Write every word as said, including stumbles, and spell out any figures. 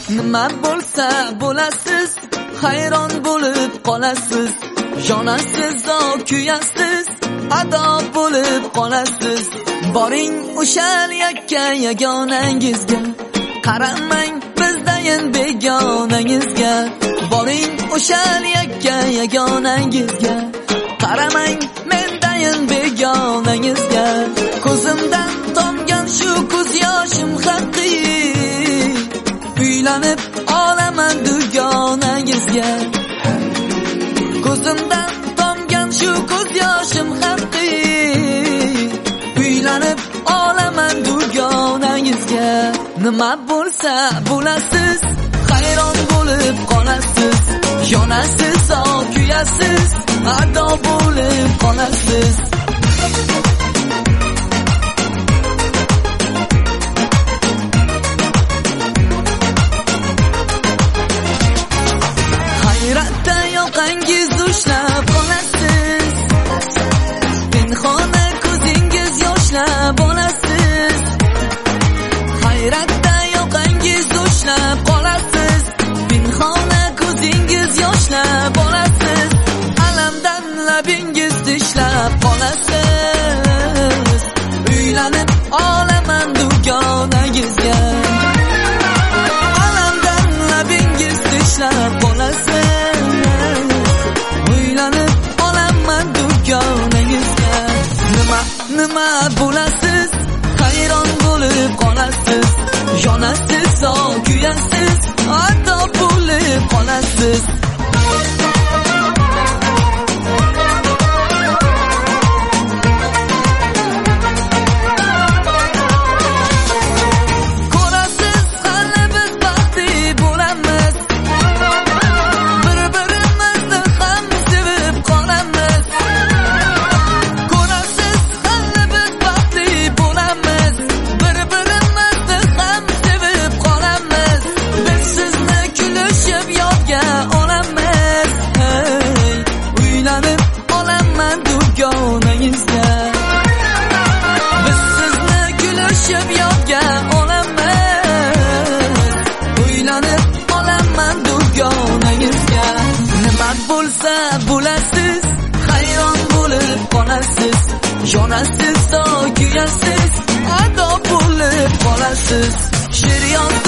nima bo'lsa bo'lasiz, hayron bo'lib qolasiz. Yonasiz, kuyasiz, ado bo'lib qolasiz. Boring o'sha yakka yagonangizga, qaramang bizdayin begonangizga. Boring o'sha yakka yagonangizga, qaramang mendayin begonangizga. Ko'zimdan tomgan shu ko'z yoshim haqiqiy, uylanib olaman dugonangizga. Ko'zimdan tomgan shu ko'z yoshim haqiqiy, uylanib olaman dugonangizga. Nima bo'lsa bo'lasiz, hayron bo'lib qolasiz. Yonasiz, kuyasiz, ado bo'lib qolasiz. Hayratda yoqangiz ushlab qolasiz, pinhona ko'zingiz yoshlab olasiz. Hayratda yoqangiz ushlab qolasiz, pinhona ko'zingiz yoshlab olasiz. Alamdan labingiz tishlab qolasiz, uylanib olaman dugonangizga. Alamdan labingiz tishlab qolasiz, uylanib olaman dugonangizga. Nima nima bo'lasiz, hayron bo'lib qolasiz. Yonasiz, kuyasiz, ado bo'lib qolasiz. Ko'rasiz, hali biz baxtli bo'lamiz, bir-birimizni ham sevib qolamiz. Ko'rasiz, hali biz baxtli bo'lamiz, bir-birimizni ham sevib qolamiz. Biz sizni kulishib yodga olamiz, hey, uylanib olaman dugonangizga. Biz sizni kulishib yodga olamiz, uylanib olaman dugonangizga. Nima bo'lsa bo'lasiz, hayron bo'lib qolasiz. Yonasiz, kuyasiz, ado bo'lib qolasiz. She'r yoz